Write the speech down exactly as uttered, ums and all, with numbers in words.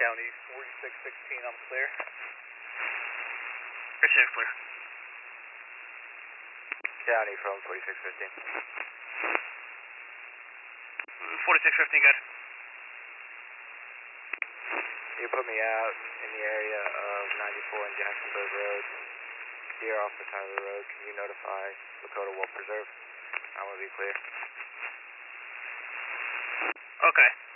County, forty-six sixteen, I'm clear. Appreciate it, clear. County from forty-six fifteen. forty-six fifteen, good. You put me out in the area of ninety-four and Jacksonburg Road. Here off the Tyler Road. Can you notify Lakota Wolf Preserve? I'm going to be clear. Okay.